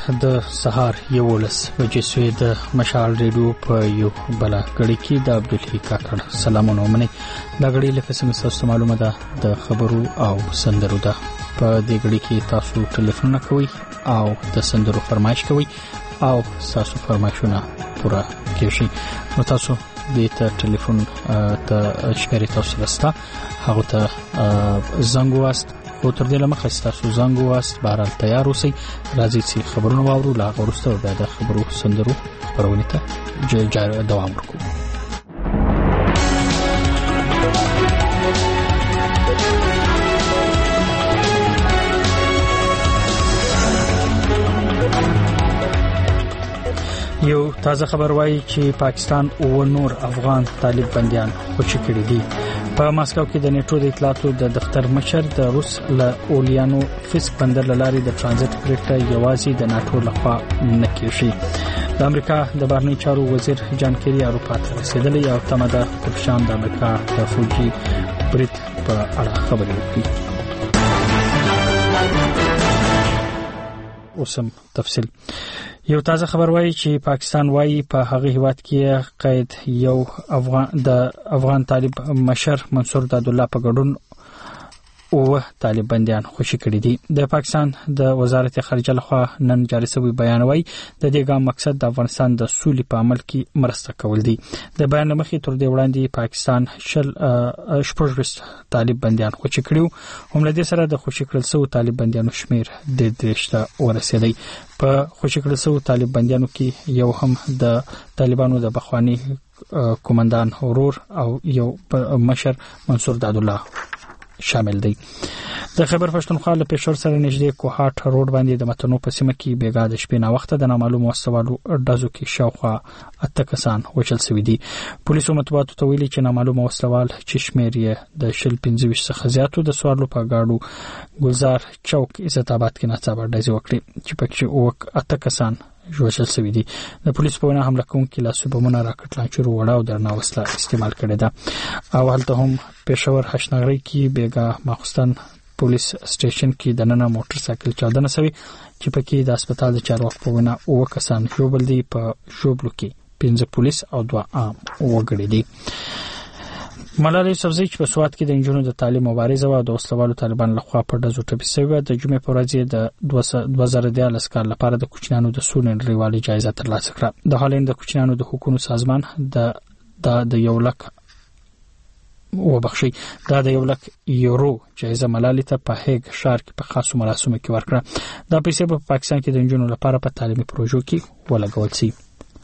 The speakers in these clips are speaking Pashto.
د سهار 11 بجې سوی د مشال ریډیو په یو بل غړي کې د عبدالحی کاکړ سلامونه ومني. دا غړي لکه څنګه تاسو معلومه ده د خبرو او سندرو ده. په دې غړي کې تاسو ټلیفون کوئ او د سندرو فرمایش کوئ او تاسو فرمایشونه پوره کیږي. نو تاسو د ټلیفون ته شمیرې تاسو راسته هغه ته زنګ واست او تر دې لمخه تاسو زنګ واست بهرال تیار اوسئ. راځي چې خبرونه واورو لا غوړسته بیا د خبرو سندرو خبرونه ته دوام ورکړو. یو تازه خبر وایي چې پاکستان او نور افغان طالب بنديان خوشي کړي دي. په ماسکو کې د نیټو د اطلاعاتو د دفتر مشر د روس له اولیانو فسک بندر لاري د ترانزیت پریکړه یوازې د ناتو لخوا نه کیږي. د امریکا د بهرنی چارو وزیر جان کیری اروپا ته رسیدلی او تماده پر شام د امریکا د فوجي بریټ په اړه خبرې وکړي. اوسم تفصیل. یو تازه خبر وایي چې پاکستان وایي په هغه هیواد کې قید یو افغان طالب مشر منصور داد الله په ګډون او طالب بنديان خوشي کړي دي. د پاکستان د وزارت خارجه لخوا نن جاری شوی بیان وایي د دې ګام مقصد د افغانستان د سولې په عمل کې مرسته کول دي. د بیان مخې تر دې وړاندې پاکستان شپږ طالب بنديان خوشي کړیو. هم له دې سره د خوشي کړل شوی طالب بنديانو شمیر د 3 ورسېدی. په خوشي کړل شوی طالب بنديانو کې یو هم د طالبانو د بخوانی کمانډان اورور او یو مشر منصور داد الله شامل دي. د خیبر پښتونخوا له پېښور سره نږدې کوهاټ روډ باندې د متنو په سیمه کې بیګا د شپې نا وخت د نامعلوم وسوالو ډزو کې شاوخوا 8 کسان وژل شوي دي. پولیسو مطبوعاتو ته ویلي چې نامعلوم وسوال چې شمیر یې د 25 څخه زیاتو د سوالو په گاډو ګلزار چوک عزت آباد کې ناڅاپه ډزې وکړي چې پکې 8 کسان جوړل شوی دي. د پولیس په وینا حمله کوونکي لاسو بمونه راکټ لانچر وړاو درنه وسله استعمال کړې ده. او هلته هم پېښور حشنغري کې بیګا ماخستان پولیس سټیشن کې د نننه موټر سایکل چاودنه شوی چې پکې د هسپتال د چارواکو په وینا 9 کسان ژوبل دي. په ژوبلو کې 15 پولیس او 2 عام وګړي دي. ملالۍ یوسفزۍ چې په سوات کې د انجونو د تعلیم مبارزه او د وسلوالو طالبان لخوا په ډزو ټپي شوی د جمعې په ورځ د 2014 کال لپاره د کوچنیانو د سولې نړیوالې جایزه ترلاسه کړه. د هالند د کوچنیانو د حقوقو سازمان د 1 لک یورو جایزه ملالۍ ته په هیګ ښار کې په خاصو مراسمو کې ورکړه. دا پیسې په پاکستان کې د انجونو لپاره په تعلیمي پروژو کې ولګول شي.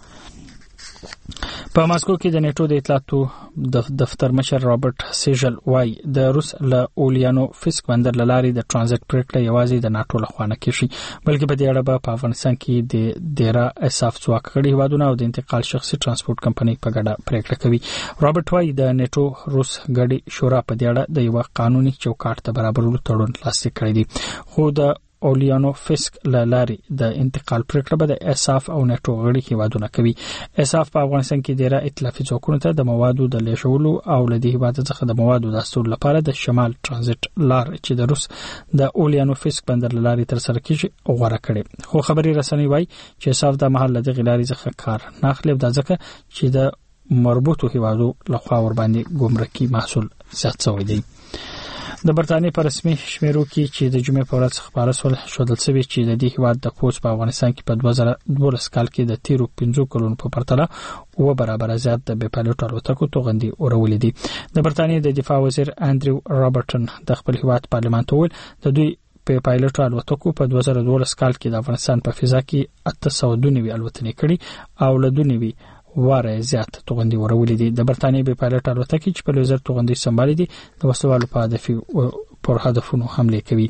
په ماسکو کې د نیټو د اطلاعاتو د دفتر مشر رابرټ سیژل وايي د روس له اولیانو فسک بندر لاري د ترانزیت پریکړه یوازې د ناتو لخوا نه کیږي بلکې په دې اړه په افغانستان کې د ډیرا اساف ځواک غړي هوادونه او د انتقال شخصي ترانسپورت کمپنۍ په ګډه پریکړه کوي. رابرټ وايي د نیټو روس غړي شورا په دې اړه د یو قانوني چوکاټ ته برابرولو تړون لاسلیک کړی دی. خو د اولیانو فسک لاري د انتقال پریکړه به د اساف او نیټو غړي هیوادونه کوي. اساف په افغانستان کې ډیره ائتلافي ځواکونو ته د موادو د لیږدولو او لدی هیواد څخه د موادو د استول لپاره د شمال ترانزیت لار چې د روس د اولیانو فسک بندر لاري تر سره کیږي غوړه کړي. خو خبري رسنۍ وايي چې اساف د محل د غلاري څخه کار نه اخلي د ځکه چې د مربوطو هیوادو لخوا ور باندې ګمرکي محصول زیات شوی دی. د برتانیې په رسمي شمیرو کې چې د جمعې په ورځ خبره شول شوی چې د دې هیواد د کوچ په افغانستان کې په 2012 کال کې د تیرو 15 کلونو په پرتله او برابر زیات د بې پایلوټ الوتکو توغندي اورولې دي. د برتانیې د دفاع وزیر انډریو رابرټن د خپل هیواد پارلمان ته ویل د دوی په پایلوټ الوتکو په 2012 کال کې د افغانستان په فضا کې 892 الوتنې کړې او له 2 واره زیات توغندي ورولې دي. د برتانیې په پایلوټ الوتکې چې په لوزر توغندي سمبالې دي د وسوالو په هدفونو حمله کوي.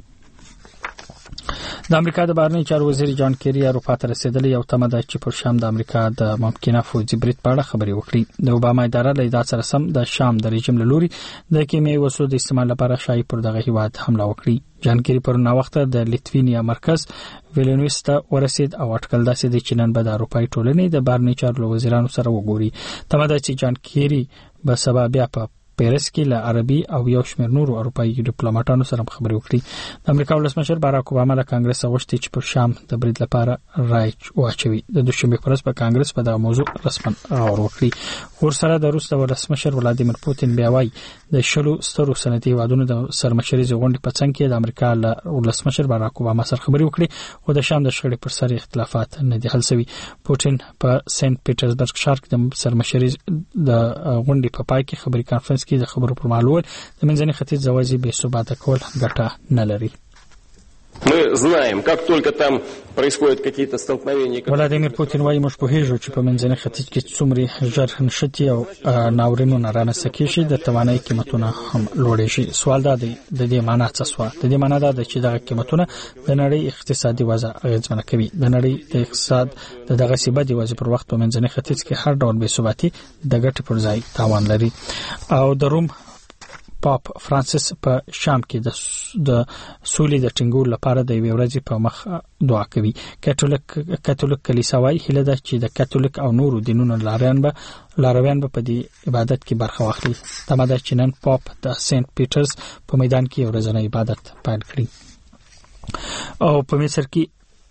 د امریکا د بهرنی چارو وزیر جان کیری اروپا ته رسیدلی او تمه ده چې پر شام د امریکا د ممکنه فوجي بریټ په اړه خبرې وکړي. د اوباما اداره له دا سره سم د شام د رژیم له لوري د کیمیاوي وسلو د استعمال لپاره شایع پر دغه هیواد حمله وکړي. جان کیری پر نا وخت د لیتوینیا مرکز ویلنیوس ته ورسید او اټکل داسې دي چې نن به د اروپای ټولنې د بهرنی چارو وزیرانو سره وګوري. تمه ده چې جان کیری به سبا بیا په پیرس کې له عربي او یو شمېر نورو اروپایي ډیپلوماټانو سره خبرې وکړي. د امریکا ولسمشر باراک اوباما له کانګرس غوښتي چې په شام د برید لپاره رای واچوي. د دوشنبه پر ورځ په کانګرس په دغه موضوع رسماً غور وکړي. ورسره د روس د ولسمشر ولادیمیر پوتین بیا وايي د شلو سترو صنعتي هیوادونو د سرمشرۍ غونډې په څنګ کې د امریکا له ولسمشر باراک اوباما سره خبرې وکړي خو د شام د شخړې پر سر اختلافات نه دي حل شوي. پوتین په سنت پیټرزبرګ ښار کې د سرمشرۍ د غونډې په پای کې خبري کانفرنس کې د خبرو پر مهال وویل د منځني ختیځ ځوازي بې ثباته کول ګټه نه لري. Мы знаем, как только там происходят какие-то столкновения. ولادیمیر پوتین وايي موږ پوهیږو چې په منځني ختیځ کې څومره ژر نشټي او ناورینونه رانسته کیږي د توانایي قیمتونه هم لوړې شي. سوال دا دی د دې معنی څه سوه؟ د دې معنی دا ده چې دغه قیمتونه د نړۍ اقتصادي وضع اغیزمنه کوي. د نړۍ د اقتصاد دغه سبب دی وضع پر وخت په منځني ختیځ کې هر ډول بې ثباتي د ګټې پر ځای تاوان لري. او د روم پاپ فرانسیس په شام کې د سولې د ټینګولو لپاره د یوې ورځې په مخ دعا کوي. کاتولیک کلیسا وايي هیله ده چې د کاتولیک او نورو دینونو لارویان به په دې عبادت کې برخه واخلي. تمه ده چې نن پاپ د سنت پیټرز په میدان کې یو ورځنی عبادت پیل کړي. او په مصر کې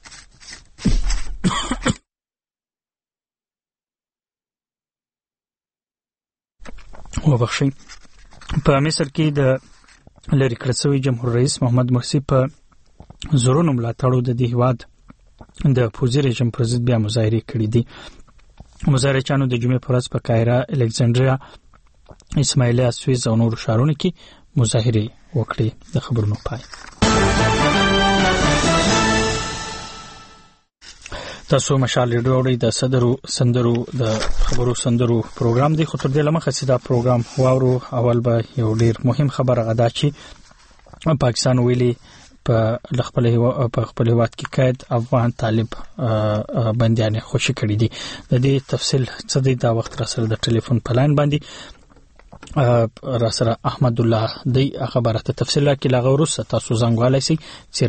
وبخښئ په مصر کې د لری کړه شوی جمهور رئیس محمد مرسی په زورونو ملاتړو د دې هیواد د پوزي رژیم پر ضد بیا مظاهره کړې دي. مظاهرچیانو د جمعې پر ورځ په قاهره، الکسندریا، اسماعیلیه، سویس او نورو ښارونو کې مظاهره وکړې. د خبرونو پای. تاسو مشال ریډیو اورئ. د سندرو د خبرو سندرو پروګرام دی. خو تر دې لمخه چې دا پروګرام واورو اول به یو ډیر مهم خبره غدا چې پاکستان ویلي په خپل هیواد کې قید افغان طالب بندیان خوشی کړي دي. د دې تفصیل څه دی دا وخت را سره د ټلیفون په لاین باندې را سره احمد الله دی خبره ته تفصیل کې لغورس تاسو زنګوالای سي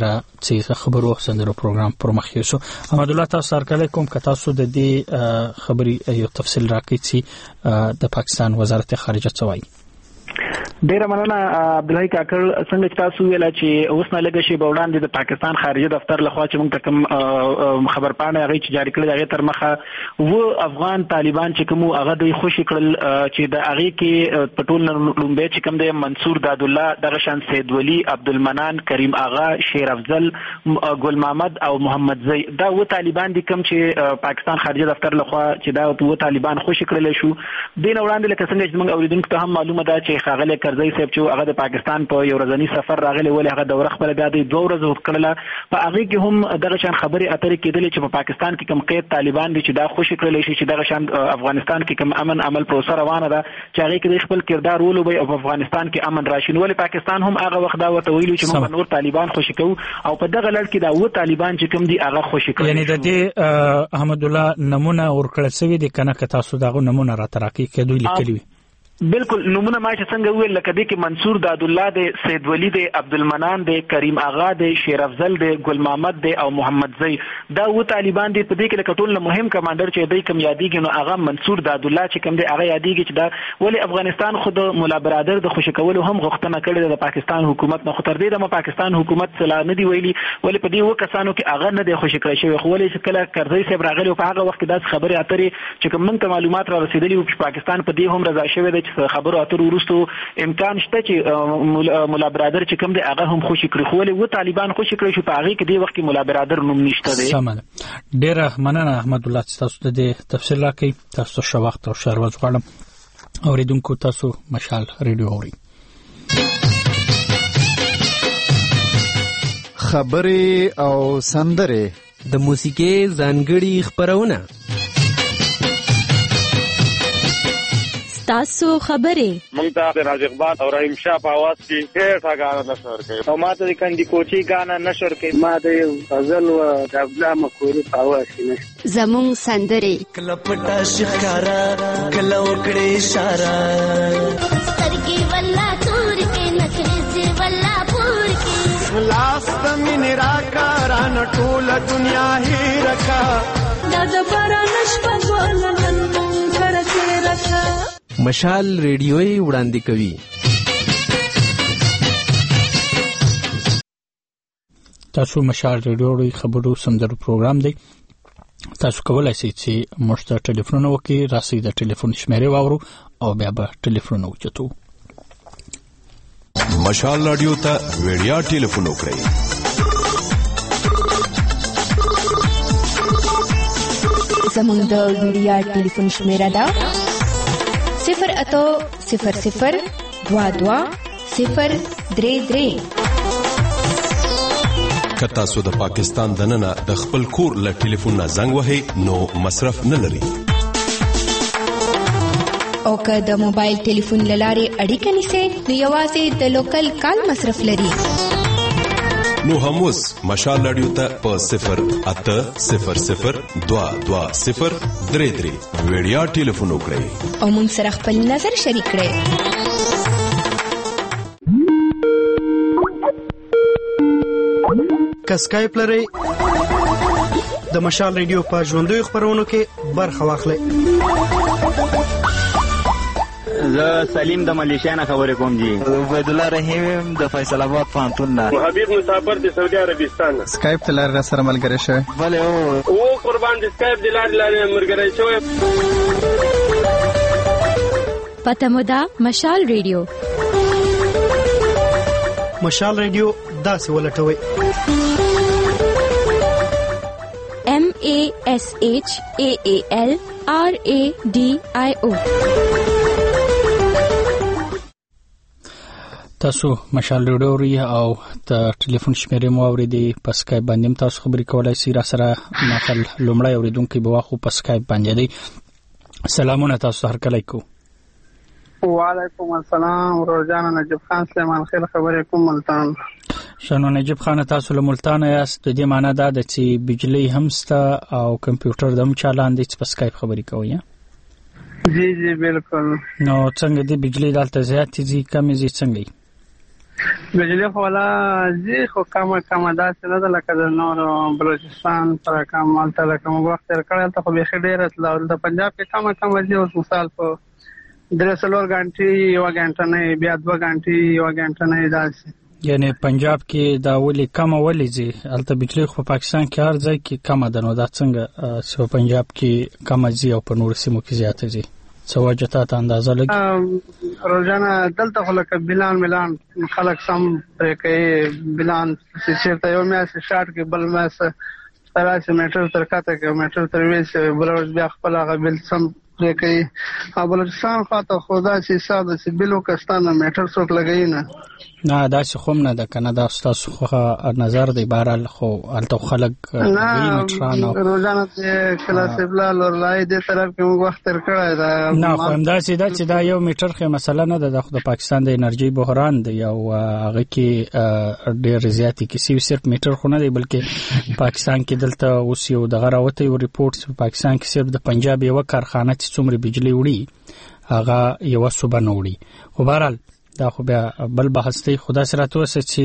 چې خبرو سندرو پروګرام پر مخ یوسو. احمد الله تاسو سره علیکم. که تاسو د دې خبري یو تفصیل راکړئ چې د پاکستان وزارت خارجه څه وایي. ډیره مننه عبدالحی کاکړ. څنګه چې تاسو ویل چې اوس نه لګی شي وړاندې د پاکستان خارجه دفتر لخوا چې موږ کوم خبر پاڼه هغه چې جاری کړل هغه تر مخه و افغان طالبان چې کوم هغه دوی خوشی کړل چې د هغه کې پټول لومبه چې کوم د منصور داد الله دغه شان سید ولی عبدالمنان کریم آغا شیر افضل ګل محمد او محمد زئی دا و طالبان دي کوم چې پاکستان خارجه دفتر لخوا چې دا و طالبان خوشی کړل شو. دین وړاندې لکه څنګه چې موږ اوریدونکو ته هم معلومه ده چې خاغله کرزی صاحب چې هغه د پاکستان په یو ورځنی سفر راغلی ولې هغه دوره خپل بیا د 2 ورځې وکړله په هغه کې هم دغه شان خبري اترې کېدلې چې په پاکستان کې کوم قید طالبان دي چې دا خوشی کړل شي چې دغه شان افغانستان کې کوم امن عمل پروسه روانه ده چې هغه کې خپل کردار ولوبي او په افغانستان کې امن راشي. ولې پاکستان هم هغه وخت دا وته ویلو چې موږ نور طالبان خوشی کوو او په دغه لړ کې دا و طالبان چې کوم دي هغه خوشی کوي. یعنی د دې احمد الله نمونه ورکړل شوی دي کنه که تاسو دغه نمونه را تراکي کېدوی لیکلی وي. بالکل نمونه ما چې څنګه ویل لکه دې کې منصور داد الله دی، سید ولی دی، عبدالمنان دی، کریم آغا دی، شیر افضل دی، ګل محمد دی او محمد زئی دا و طالبان دی. په دې کې لکه ټول مهم کمانډر چې دی کوم یادېږي نو هغه منصور داد الله چې کوم دی هغه یادېږي چې دا ولی افغانستان خود مولا برادر د خوشی کولو هم غوښتنه کړې د پاکستان حکومت نه. خو تر دې د پاکستان حکومت سلا نه دی ویلي ولی په دې و کسانو کې هغه نه دی خوشی کړی شوی. خو ولی چې کله کرزی صاحب راغلی په هغه وخت کې دا خبره اترې چې کوم من معلومات را رسیدلی او پاکستان په دې هم رضا شوی دی چې خبرو اترو ورستو امکان شته چې مولا برادر چې کوم دی هغه هم خوشی کړی. خو ولې و طالبان خوشی کړی شو په هغه کې دی وخت کې مولا برادر نوم نشته دی. سمه ډیره مننه احمد الله تاسو د دې تفصیل راکړئ. تاسو ښه وخت او ښه ورځ غواړم. اوریدونکو تاسو مشال ریډیو اورئ. خبرې او سندرې د موسیقي ځانګړي خبرونه تاسو خبرې مونږ ته د راز اقبال او رحیم شاه په आवाज کې ډېر غاڼه نشور کوي او ماته د کندي کوچي غاڼه نشور کوي. ما د غزل او د ابلا مکوري په आवाज کې زمون سندرې کله پټا شکارا کله وکړې اشاره سترګې ولا تور کې نخرې ولا پور کې لاس د مين راکا ران ټول دنیا هي رکا د باران شپه ولنن مونږ سره رکا مشال ریډیوي وړاندې کوي. تاسو مشال ریډیوي خبرو سندرو پروګرام دی. تاسو کولای شئ چې موږ ته ټلیفون وکړئ، راسئ د ټلیفون شمیرې واورو او بیا به ټلیفون وکړو. مشال رادیو ته ویډیا ټلیفون وکړئ. زموږ د ویډیا ټلیفون شمیره ده 08000220033. که تاسو د پاکستان دننه د خپل کور له ټلیفون نه زنګ وهئ نو مصرف نه لري. او که د موبایل ټلیفون له لارې اړیکه نیسئ نو یوازې د لوکل کال مصرف لري. نو هم اوس مشال رادیو ته په 08000220033 ویډیا ټلیفون وکړئ او موږ سره خپل نظر شریک کړئ. که سکایپ لرئ د مشال رادیو په ژوندیو خبرونو کې برخه واخلئ. زه سلیم د ملیشیا نه خبرې کوم جی. عبید الله رحیم د فیصل آباد پوهنتون نه. حبیب مسافر د سعودي عربستان نه. سکایپ ته لاره سره ملګری شوی. بله او قربان د سکایپ د لارې ملګری شوی. پته مو ده مشال رادیو. مشال رادیو داسې ولټوئ MASHAALRADIO. تاسو مشال رادیو او د ټلیفون شمیرې مو اوریدي. په سکایپ باندې تاسو خبرې کولای شئ. را سره مخال لومړی اوریدونکو به واخو په سکایپ باندې دی. سلامونه تاسو هر کله کو. وعلیکم السلام. روزان نجیب خان سلیمان خیل خبرې کوم ملتان. شنو نجیب خان تاسو له ملتان یاست. د دې معنی دا ده چې بجلی هم ستا او کمپیوټر دم چالان دي چې په سکایپ خبرې کوي. جی جی بالکل. نو څنګه دی بجلی دلته زیات دي کم دي څنګه؟ بجلی خو ولا زی خو کم داسې نه ده لکه د نور بلوچستان پر کمال ته لکه موږ وخت تیر کړی ته خو بیخي ډېره تله. د پنجاب کې کم دي. اوس مثال په 3 غنټې یوه غنټه نه بیا 2 غنټې یوه غنټه نه داسې. یعنی پنجاب کې دا ولې کم ولې زی البته بجلی خو پاکستان کې هر ځای کې کم ده. نو دا څنګه چې پنجاب کې کم زی او په نور سیمو کې زیات زی څه وجه ته اندازه لګي؟ روزانه دلته خو لکه بلان خلک سم پرې کوي. بلان چې چېرته یو میاشت شاټ کې بل میاشت 83 میټر تر کاته کې میټر تر 20 بل ورځ بیا خپل هغه بل سم پرې کوي. بلوچستان خواته خو داسې حساب ده چې بلو کستانه میټر څوک لګوي نه. نه داسې خو نه ده که نه. دا ستاسو خو نظر دی. بهرحال خو هلته خلک روزانه کلاس بلال ورلای دې طرف کې موږ وخت تیر کړی ده. نه خو همداسې ده چې دا یو میټر خو مسله نه ده. دا خو د پاکستان د انرژي بحران دی او هغه کې ډېر زیاتې کیسې صرف میټر خو نه دی بلکې پاکستان کې دلته اوس یو دغه راوتی یو ریپورټ په پاکستان کې صرف د پنجاب یو کارخانه چې څومره بجلی وړي هغه یو صوبه نه وړي. خو بهرحال دا خو بیا بل بحث دی. خدا سره تاسو چې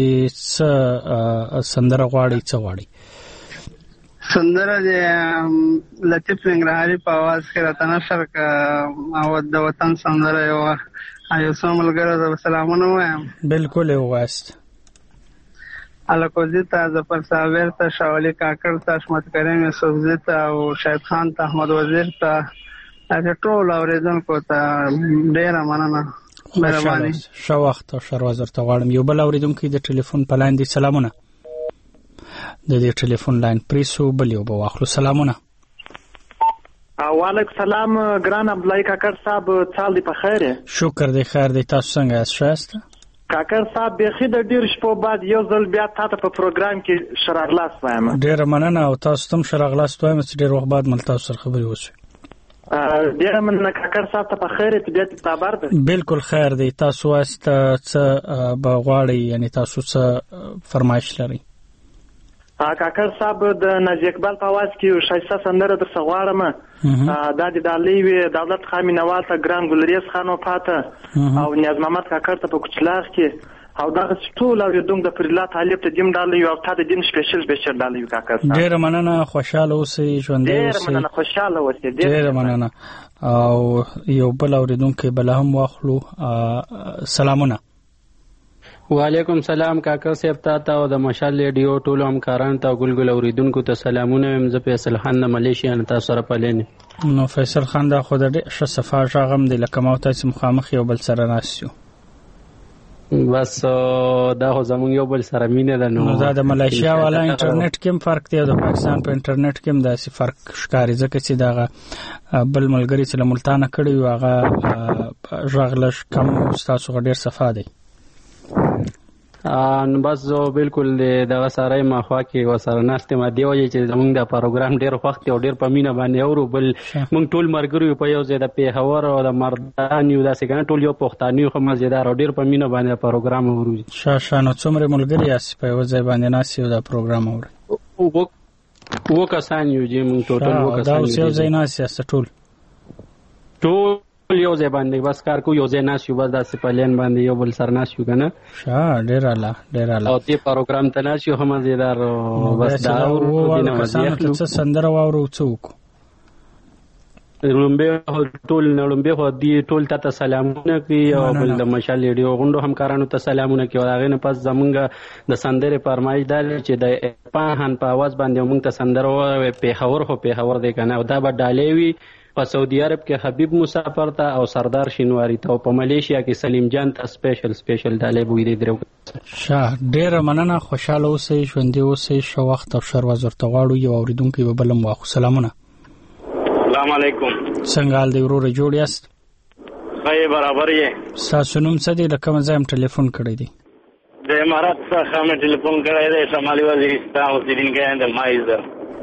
سندره غواړي څه غواړي؟ سندره د لطیف ننګرهاري په आवाज کې راته نشر کا او د وطن سندره یو سملګره د سلامونه وایم. بالکل وایست. الکوزی ته ظفر صابر ته شاولی کاکړ ته حشمت کریم یوسفزی ته او شاهد خان ته احمد وزیر ته ټول اوریدونکو ته ډیره مننه. مهرباني. ښه وخت او ښه ورځ ورته غواړم. یو بل اوریدونکی د ټلیفون په لاین دی. سلامونه. د دې ټلیفون لاین پریسو بل یو به واخلو. سلامونه. وعلیکم السلام ګران عبدالله کاکړ صاحب. چال دی په خیر؟ شکر دی خیر دی. تاسو څنګه یاست؟ ښه یاست؟ کاکړ صاحب بیخي د ډېر شپو بعد یو ځل بیا تاسو په پروګرام کې شراغلاس وایم. ډېره مننه او تاسو هم شراغلاس وایم چې ډېر وخت بعد مل تاسو سره خبرې وشوي. ډېره مننه کاکړ صاحب ته په خیر طبیعت خبر ده؟ بالکل خیر دی. تاسو واست څه به غواړئ یعنی تاسو څه فرمایش لرئ؟ کاکړ صاحب د ناجی اقبال په आवाज کې شایسته سندره در څغواړم. دا د دالۍ دولت خامي نواز ته ګران ګلریز خان او پاته او نیاز محمد کاکړ ته په کوچلاغ کې او دا ټول اوریدونکو د فرلا طالب ته دیم ډالې یو تا د دین سپیشل ډالې یو کاکا ډېر مننه خوشاله اوسئ ژوندۍ اوسئ ډېر مننه خوشاله اوسئ ډېر مننه او یو بل اوریدونکو بل هم واخلو سلامونه وعلیکم سلام کاکا صاحب ته او د مشال ریډیو ټول همکارانو ته ګلګل اوریدونکو ته سلامونه وایم زه فیصل خان د ملیشیا نه تاسو سره پلینې نو فیصل خان دا خو د ښه صفه غم دی لکه ما تاسو مخامخ یو بل سره ناسیو بس دا خو زمونږ یو بل سره مینه ده نو دا د ملیشیا والا انټرنیټ کې فرق دی او د پاکستان په انټرنیټ کې دا سی فرق ښکاري ځکه چې دا بل ملګری چې ملتانه کړی و هغه ژغلش کم تاسو ډیر صفه دی نو بس زه بالکل دغه سره مخوا کې وسره ناشته ما دی وایي چې زمونږ د پروګرام ډیر وخت او ډیر په مینه باندې اورو بل مونږ ټول مرګري په یو ځای د پیښور او د مردان یو داسې کنه ټول یو پښتاني خو مزیدار او ډیر په مینه باندې پروګرام اورو شاشانو څومره ملګری یاست په یو ځای باندې ناسیو دا پروګرام اورو وو کسان یو چې مونږ ټول وو کسان دا یو ځای ناسیاست ټول یو ځای باندې بس کار کو یو ځای ناسیو بس داسې پلین باندې یو بل سر ناسیو کنه ډیر اعلی او دې پروګرام ته ناسیو هم مزیدار بس دا ورو دینه مزه څه سندره واورو څوک لومبه هو دی ټول ته سلامونه کوي او بل د مشال ریډیو غونډو همکارانو ته سلامونه کوي او هغه نه پس زمونږ د سندره فرمایش دال چې د پاهن په आवाज باندې موږ ته سندره په خبر دی کنه او دا به ډالې وي په سعودي عرب کې حبیب مسافر ته او سردار شینواری ته او په ملیشیا کې سلیم جان ته سپیشل ډالې بوي دی درو ډیر مننه خوشاله اوسئ ژوندۍ اوسئ شو وخت او شر وزرته غواړو یو اوریدونکو به بلم واخو سلامونه السلام علیکم څنګه حال دی ورور جوړ یاست خیر برابر یې تاسو نوم څه دی لکه مزایم ټلیفون کړی دی د امارات څخه مې ټلیفون کړی دی شمالي وزیرستان اوسیدونکی یم د مایزر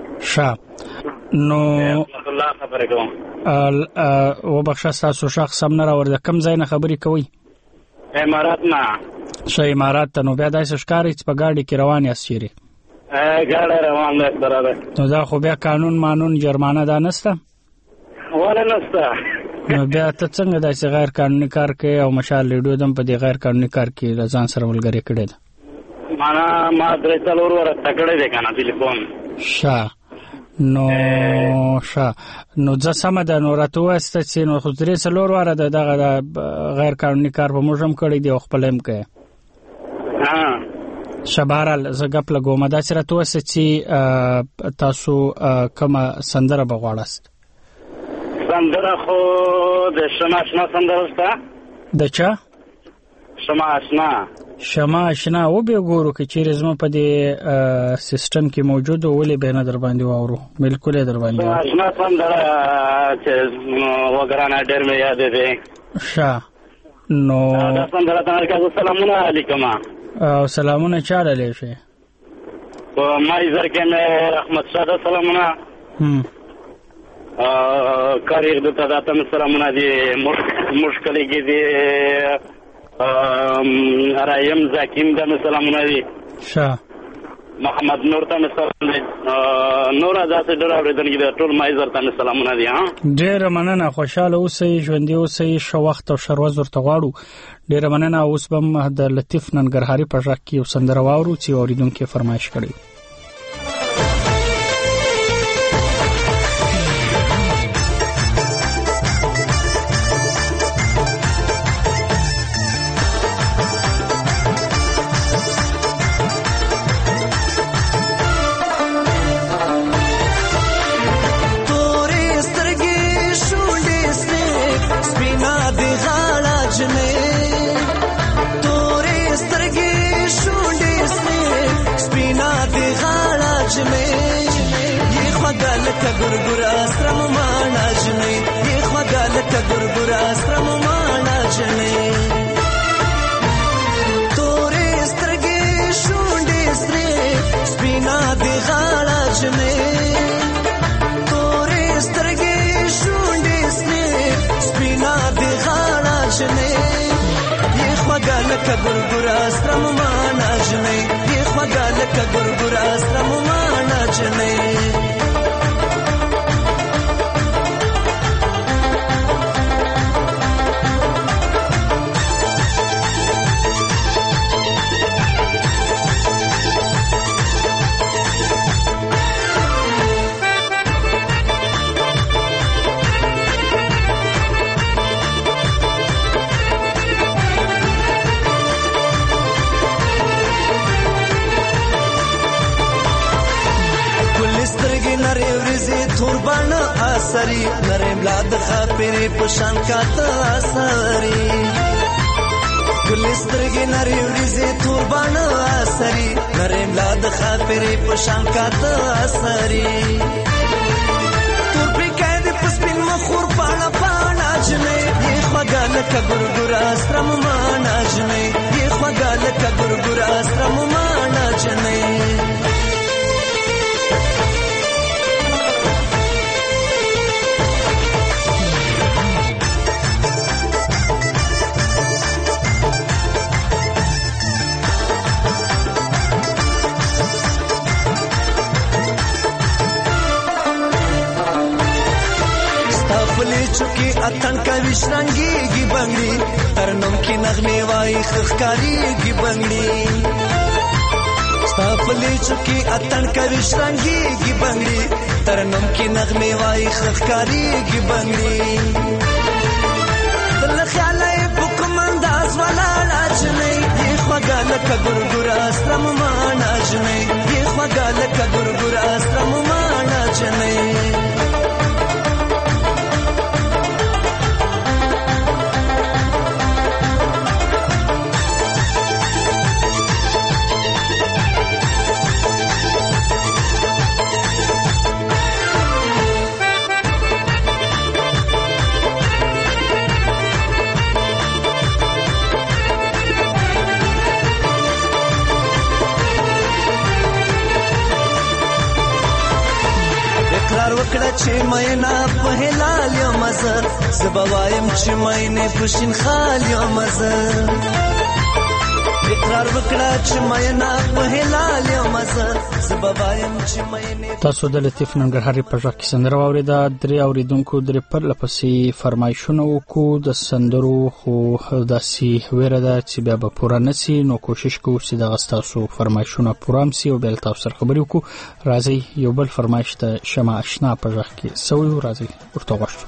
نو الله خبرې کوم او بخښه تاسو شخص سم نه راوړل کم ځای نه خبرې کوي امارات نه امارات ته نو بیا داسې ښکاري چې په ګاډي کې روان یاست چیرې ګاډی روان دی برابر نو دا خو بیا قانون جرمانه دا نشته ولا نشته نو بیا ته څنګه داسې غیر قانوني کار کوي او مشال ریډیو دم په دې غیر قانوني کار کې ځان سره ولګري کړی ده ما درې څلور ورځې کړی دی کنه ټلیفون نو ځکه سم ده نو راته واسطه چې نو خو درې څلور واره دغه غیر قانوني کار په موږ هم کړی دی او خپل هم کوي شبارال زګپ لګوم دا چې راته واسطه چې تاسو کومه سندره بغواړست سندره خو د شمع سندره ستا د چا شمع آشنا او به ګورو کې چیرې زما په دې سیستم کې موجود ولې به نه در باندې واورو بالکل در باندې آشنا سندره چې وګرانه ډېر مې یاد دی نو دا سندره تاسو سلامونه علیکم او سلامونه چاله لشه په مایزر کې مې احمد شاه سلامونه کاریر د تاسو سلامونه دي مشکل کې دي رایم زکیم د سلامونه دي محمد نور ته سلام نور ذات ډېر اوریدونکو د ټول مایزر ته سلامونه دي ډېر مننه خوشاله اوسئ ژوندۍ اوسئ شو وخت او شروز ورته غواړو ډېر مننه اوس به د لطیف ننګرهاري په ژغ کې یو سندره واورو چې اوریدونکو فرمایش کړی سری نرم لاد خاپری پشان کاته سری ګلسترګې نری وریځې تور باڼه سری نرم لاد خاپری پشان کاته سری تور پکې د پسپین مخور پاڼه پاڼه جنې یې خواګال کګور استرم مانا جنې یې خواګال کګور استرم مانا جنې چوکی اتن کا وشرنگی گی بنگلی ترنم کی نغمے وائی خخکاری گی بنگلی ستاپلی چوکی اتن کا وشرنگی گی بنگلی ترنم کی نغمے وائی خخکاری گی بنگلی دل خیال بکم انداز والا لاج نہیں یہ خواگال کا گرگر اسرم مانا جنیں یہ خواگال کا گرگر اسرم مانا جنیں وکړه چې مېنا په هلال یم مزه زبوایم چې مېنه پښین خال یم مزه اقرار وکړه چې مېنا په هلال یم مزه زبوایم چې مېنه تاسو د لطیف ننګرهاري په ځکه سندره اوریدا درې اوریدونکو درې پر لپسې فرمایشونه وکړو د سندرو خو داسي ویره ده چې بیا به پوره نسی نو کوشش کوو چې د غستاسو فرمایشونه پوره سي او بل تاسو سره خبرې وکړو راځي یو بل فرمایش ته شمع آشنا په ځکه سوي راځي ورته غوښتو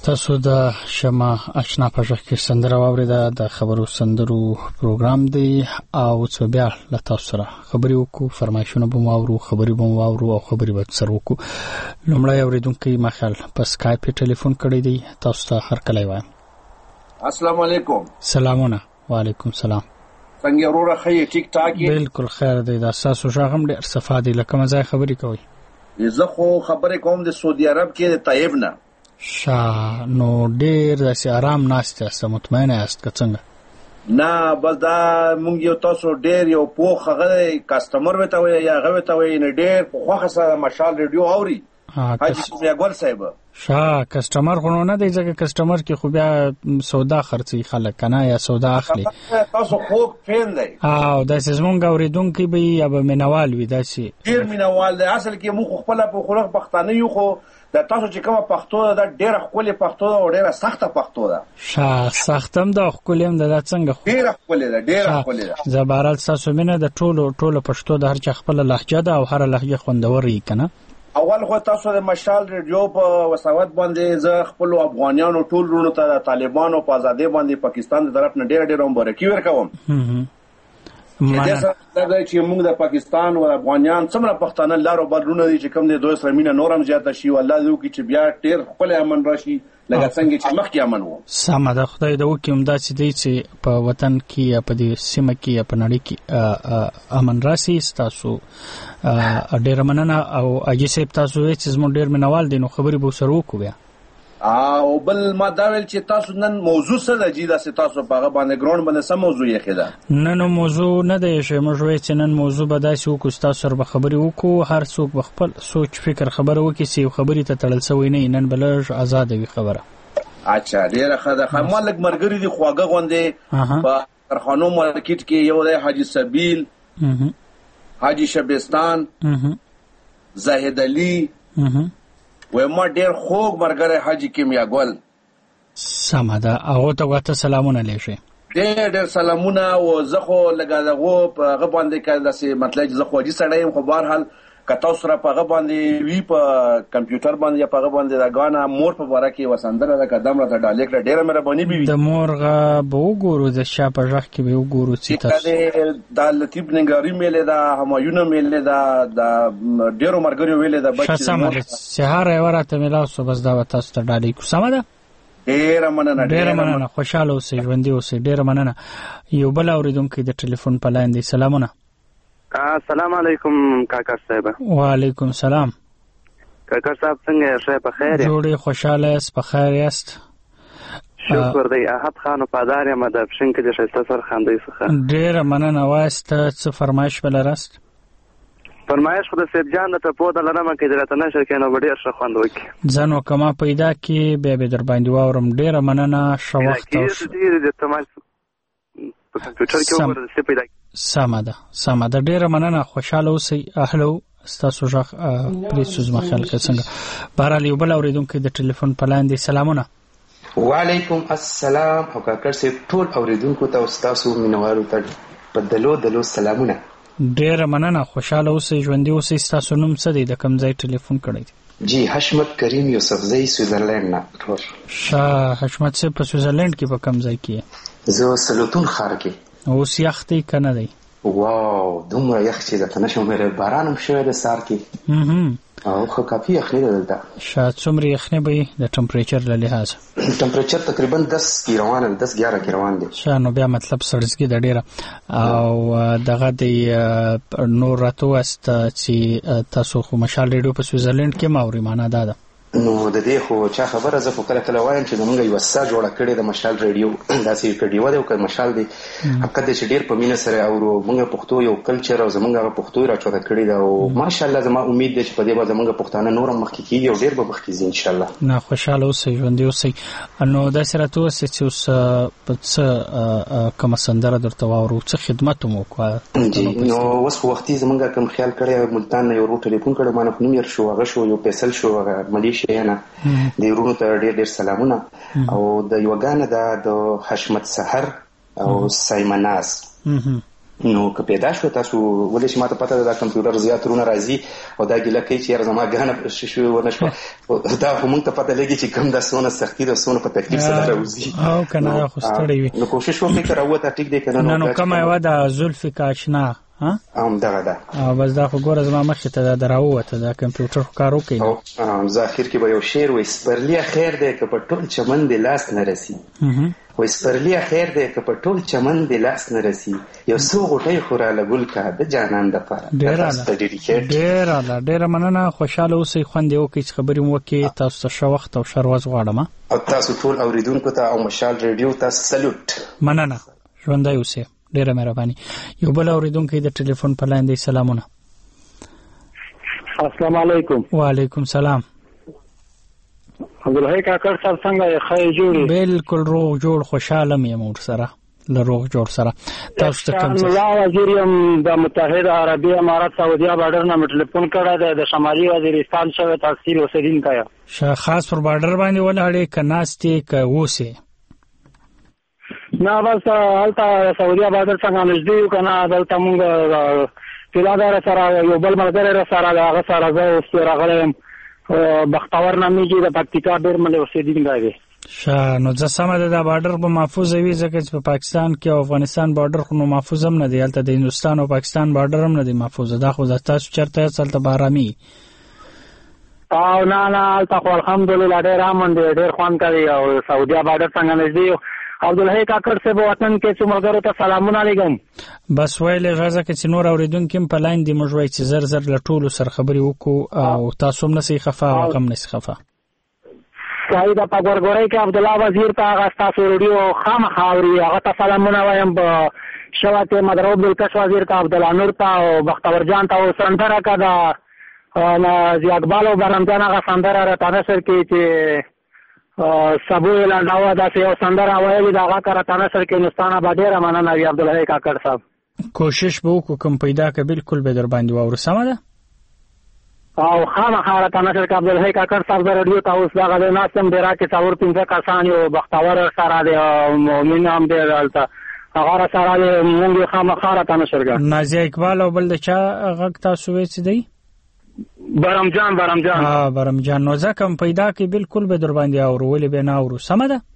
تاسو د شمع آشنا په ژغ کې سندره واوریده د خبرو سندرو پروګرام دی او څو بیا له تاسو سره خبرې وکړو فرمایشونه به واورو خبرې به واورو او خبرې به سره وکړو لومړی اوریدونکو مخال په اسکایپ ټلیفون کړی دی تاسو ته هر کله وایم السلام علیکم سلامونه وعلیکم سلام څنګه وروره خې ټیک ټاک بالکل خیر دی دا تاسو شاغم ډیر صفادي لکه مزه خبرې کوي زه خو خبرې کوم د سعودي عرب کې د طیب نه نو ډیر داسې آرام ناشته است مطمئن است که څنګه نه بس دا مونږ یو تاسو ډیر یو پوخ غره کسٹمر وته وي یا غوي ته وي نه ډیر خوخه سره مشال ریډیو اوري حاجی ګل صاحب کسٹمر خو نه دی ځکه کسٹمر کې خو بیا سودا خرڅي خلک کنه یا سودا اخلي تاسو خو فین دی او د سیمونګ اوریدونکو به یا به منوال وي داسي ډیر منوال دی اصل کې مو خپل په خورخ پښتانه یو خو د تاسو چې کومه پښتو ده ډیره خولي پښتو ده او ډیره سخته پښتو ده سختم ده خولیم ده څنګه ډیره خولي ده ډیره خولي ده زبارال تاسو مینه د ټولو پښتو د هر چا خپل لهجه ده او هر لهجه خوندوري کنه اول خو تاسو د مشال ریډیو په وساوت باندې ز خپل افغانانو ټول رونو ته طالبانو په ازادي باندې پاکستان د طرف نه ډیر مبارکي ورکوم دا چې موږ د پاکستان او افغانان څومره پښتانه لارو بدلونه دي چې کوم دي دوی سره مینه نورم زیاته شي والله دې وکړي چې بیا ډیر خپل امن راشي لکه څنګه چې مخکې امن وو سم ده خدای دې وکړي همدا چې دی چې په وطن کې یا په دې سیمه کې یا په نړۍ کې امن راشي تاسو ډیر مننه او اجي صاحب تاسو چې زموږ ډیر منوال دي نو خبرې به سره وکړو بیا او بل ما دا ویل چې تاسو نن موضوع څه ده چې تاسو په هغه باندې ګراوند باندې سم موضوع یې خېده نن موضوع نه دی چې موږ وایو چې نن موضوع به داسې وکړو تاسو سره به خبرې وکړو هر څوک به خپل سوچ فکر خبره وکړي چې خبرې ته تړل شوی نه نن بلج آزاد وي خبره اچھا ډیره ښه ده خمالک مرګري دي خواګه غوندې په کارخانو مارکیټ کې یو دی حاجی سبیل حاجی شبستان زاهد علي و ما ډیر خوږ مرګره حاجی کیمیا ګل سماده هغه ته سلامونه لېږي ډېر سلامونه او زه خو لګا دغه په هغه باندې کله چې مطلب زه خو دې سړی خو بهر حال کته سره په هغه باندې وی په کمپیوټر باندې یا په هغه باندې دا غانا مور په واره کې وسندره د قدم را ډالې کړه ډېر مهرباني بي د مورغه به وګورو د شاپه ژغ کې به وګورو چې تاسو د لطیف ننګاری میلې دا همایونه میلې دا د ډېرو مرګري ویلې دا بچي سمه سهار ورته ملاو صبح دا تاسو ته ډالې کو سمه ده ډېر مننه خوشاله اوسئ ژوندۍ اوسئ ډېر مننه یو بل اوریدونکو د ټلیفون په لاین دی سلامونه السلام علیکم کاکا صاحب وعلیکم سلام کاکا صاحب څنګه یې په خیر یې جوړې خوشاله یاست په خیر یاست شکر دی احد خان پادار یم د پښین کې د شایسته سر خاندې څخه ډېر مننه وایست څه فرمایش بل راست فرمایش خو د سیب جان ته په دلته ما کې درته نشر کینو ډېر ښه خوند وکي ځنو کما پیدا کې به در باندې واورم ډېر مننه شو وخت د تمال په کمپیوټر کې وګورئ څه پیدا سمه ده ډېر مننه خوشاله اوسئ اهلو تاسو ژغ پریسوز مخال څنګه بهرال یو بل اوریدونکو د ټلیفون په لاین دی سلامونه وعلیکم السلام او کاکر صاحب ټول اوریدونکو ته تاسو مینوالو ته بدلو سلامونه ډېر مننه خوشاله اوسئ ژوندۍ اوسئ تاسو نوم څه دی د کوم ځای ټلیفون کړی جی حشمت کریم یوسفزئی سویزرلند نه حشمت صاحب په سویزرلند کې په کوم ځای کې زه سلوتون ښار کې اوس یختی کنه دی واو دومره یخ چې د تنشم مې باران هم شوی د سار کې او خو کافي یخني ده دلته شاید څومره یخني به د ټمپریچر له لحاظ ټمپریچر تقریبا 10 کې روان 10-11 کې روان دي شانو بیا مطلب سړسګي د ډیره او دغه د نور راتو است چې تاسو خو مشال ریډیو په سویزرلند کې ماوري معنا ده نو د دې خو چا خبره زه خو کله وایم چې موږ یو سا جوړه کړې د مشال ریډیو داسې کډیو دی او که مشال دی حقیقت چې ډیر په مینه سره او موږ پښتو یو کلچر او زمونږ پښتو راچوره کړی دا او ماشاءالله زما امید ده چې په دې باندې زمونږ پښتانه نورم مخکې کیږي او ډیر به مخکې ځي ان شاء الله نه خوشاله اوسئ ژوندۍ اوسئ نو دا سره تاسو چې اوس په کوم سندره درته واورو څه خدمت مو وکړه جی نو اوس وختي زمونږ کوم خیال کړی ملتان یو ټلیفون کړو ما نه نوم یې شو هغه شو یو پیسل شو هغه ملیشه نه د ورونو ته ډېر سلامونه او د یو غانه د حشمت سحر او سایمناز نو که پیدا شو تاسو ولې چې ماته پته ده دا کمپیوټر زیات رونه راځي او دا ګیله کوي چې یاره زما ګانه شوی ونه شوه دا خو موږ ته پته لګي چې کوم دا څونه سختي ده څونه په تکلیف سره راوځي او که نه دا خو ستړی وي نو کوشش وکړئ که راووته ټیک دی که نه نو کومه یوه ده زلفې کاشنا همدغه ده بس دا خو ګوره زما مخکې ته دا راووته دا کمپیوټر خو کار وکړي زه اخر کې به یو شعر وایي سپرلي خیر دی که په ټول چمن دې لاس نه رسي وایي سپرلي خیر دی که په ټول چمن دې لاس نه رسي یو څو غوټۍ خو راله ګل که د جانان دپاره ډېره مننه خوشحاله اوسئ خوند یې وکړئ چې خبرې مو وکړې تاسو ته ښه وخت او ښه ورځ غواړم او تاسو ټول اورېدونکو ته او مشال ریډیو ته سلوټ مننه ژوندی اوسئ ډیره مهرباني یو بل اوریدونکو د ټلیفون په لاین دی سلامونه السلام علیکم وعلیکم سلام عبدالحی کاکړ صاحب څنګه ښه جوړ بالکل روغ جوړ خوشاله یم ور سره له روغ جوړ سره تاسو ته کوم څه وزیر یم د متحده عربي امارات سعودیه بارډر نه ټلیفون کړی د شمالي وزیرستان شوی تحصیل اوسیدونکی خاص پر بارډر باندې ولاړې که ناستې که اوسې نه بس هلته سعودیه بارډر څنګه نږدې یو که نه دلته مونږ پیلادار سره یو بل ملګری را سره د هغه سره زه اوس راغلی یم بختور نامیږي د پکتیکا ډېر ملې اوسېدونکی دی ښه نو زه سمه ده دا بارډر به محفوظ وي ځکه چې په پاکستان کې او افغانستان بارډر خو نو محفوظ هم نه دی هلته د هندوستان او پاکستان بارډر هم نه دی محفوظ دا خو تاسو چېرته یاست هلته به ارامي او نه هلته خو الحمدلله ډېر امن دی ډېر خوند کوي او سعودیه بارډر څنګه نږدې عبدالحی کاکړ صاحب وطن کې څو ملګرو ته سلامونه لګم بس ویلې غزه کې چې نور اوریدونکي هم په لاین دي موږ وایي چې زر زر له ټولو سره خبرې وکړو او تاسو هم نسئ خفه او هغه هم نسي خفه صحیح ده په ګورګورۍ کې عبدالله وزیر ته هغه ستاسو رډیو خامخا اوري هغه ته سلامونه وایم په شوه کې مدرو عبدالکش وزیر ته عبدالله نور ته او بختور جان ته او سندره که د ضیا اقبال او برم جان هغه سندره راته نشر کړي چې سبو لنډاوه داسې یو سندره ویلې د هغه که راته نشر کړي نو ستانه به ډېره مننه وي عبدالحی کاکړ صاحب کوشش به وکړو کوم پیدا که بالکل به در باندې واورو سمه ده او خامخا راته نشر کړه عبدالحی کاکړ صاحب د رډیو ته اوس دغه دی ناست یم ډېرا کې څلور پنځه کسان یو بختور سره دی او مؤمن هم دی هلته هغه را سره دی مونږ یې خامخا راته نشر کړه نازیه اقبال او بل د چا غږ تاسو وایئ چې دی برم جان نو ځکه پیدا کې بالکل به در باندې اورو ولې به نه اورو سمه ده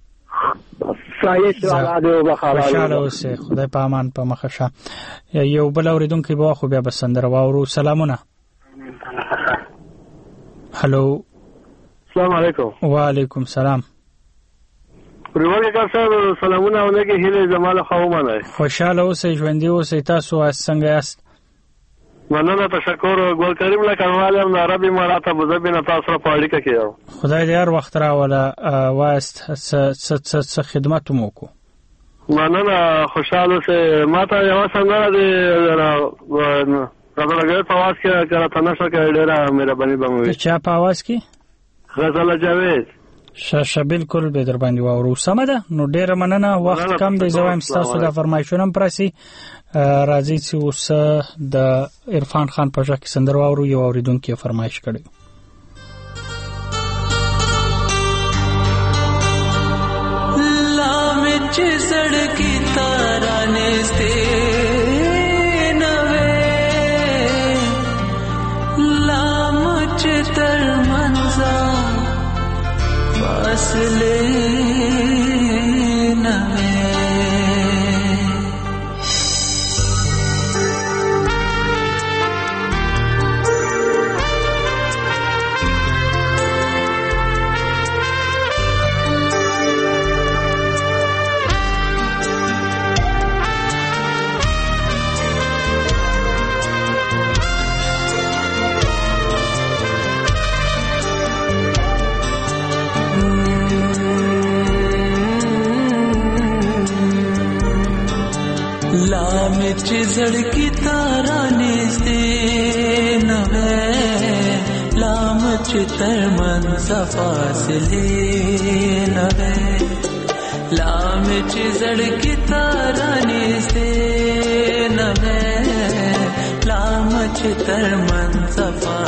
خوشحاله اوسئ خدای په امان په مخه شه یو بل اورېدونکی به خو بیا به سندره واورو سلامونه هلو السلام علیکم وعلیکم سلام پریوال کاکړ صاحب سلامونه او لږې هیلې زما له خوا ومنئ خوشحاله اوسئ ژوندي اوسئ تاسو څنګه یاست مننه تشکر ګل کریم لکنوال یم د عرب امارات ابوظبي نه تاسو سره په اړیکه کې یم خدای دې هر وخت راوله وایست څه خدمت مو وکړو مننه خوشحاله اوسئ ما ته یوه سندره د غزل جاوید په اواز کې که راته نشر کړې ډېره مهرباني به مو وي د چا په اواز کې غزل جاوید ښه بالکل به در باندې واورو سمه ده نو ډېره مننه وخت کم دی زه وایم ستاسو د فرمایشونه هم پرسي راځئ چې اوس د عرفان خان په غږ کې سندره واورو یو اورېدونکي فرمایش کړی لا مې چې سړکي تارانې ستې نوې لا مې چې تر منځه فاصلې نوې چې زړګي تارانې ستې نوې لام چې تر منځه فاصلې نوې لام چې زړګي تارانې ستې نوې لام چې تر منځه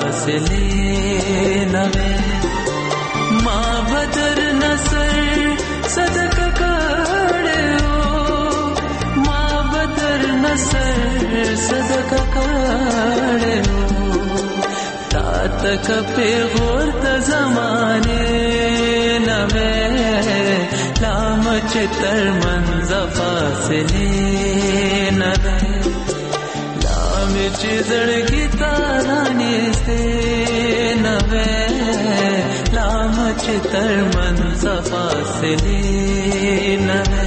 فاصلې نوې ما بدر نصر صدقه کړو ما بدر نصر تک پیغور د زمانه نوې لام چې تر منځ فاصله نوې لام چې زړګي تارانه سي نوې لام چې تر منځ فاصله نوې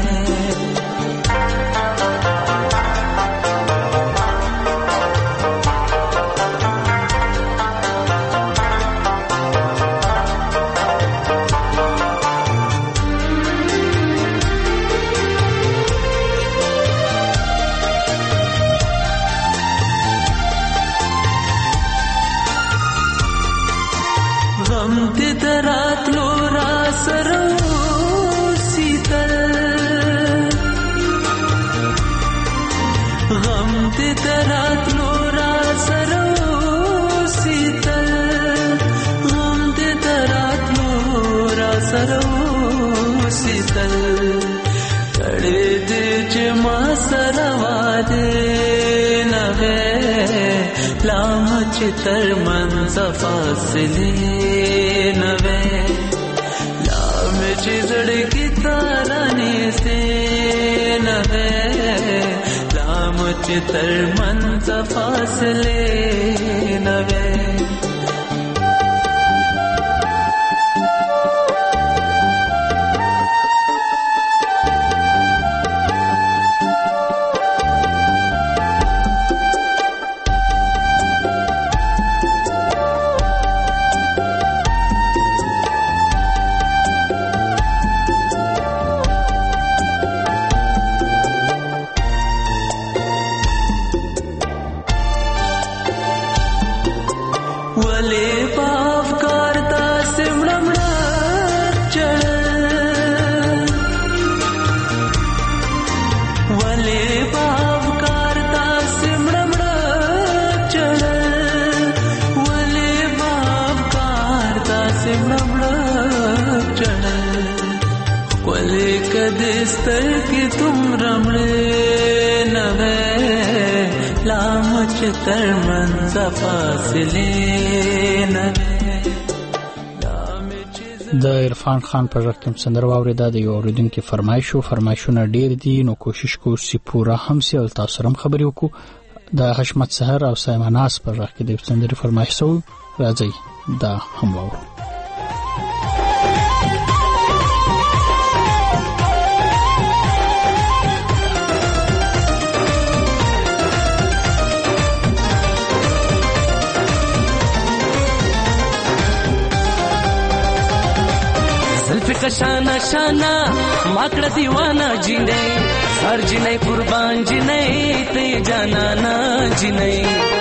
تر منځ فاصله نوې لام چې زړګي تارانه سي نوې لام چې تر منځ فاصله نوې تر منځ فاصله د عرفان خان په ژغ کې سندره واورېده د یو اوریدونکو فرمایشونه ډېر دي نو کوشش کوو چې پوره هم سي او تاسو سره خبرې وکړو د حشمت سحر او سایماناس په ژغ کې د سندرې فرمایش سو راځي دا هم واورو شانا شانا ماکړه دیوانا جینې هر جینې قربان جینې ته جانا نا جینې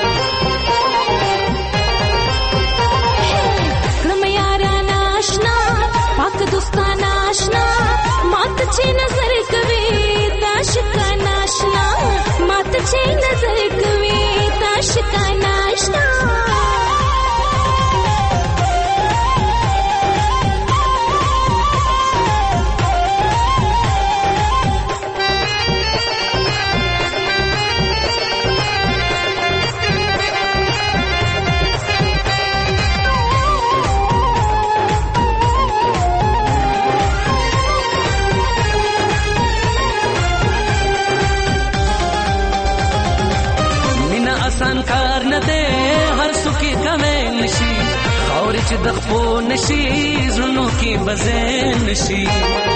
کړم یارا ناشنا پاک دوستانا آشنا مات چې نظر کوي داشکا ناشنا مات چې نظر کوي داشکا ناشنا کار نه ده هر څوک کمه نشي اور چې د خپو نشي زونو کې بزین نشي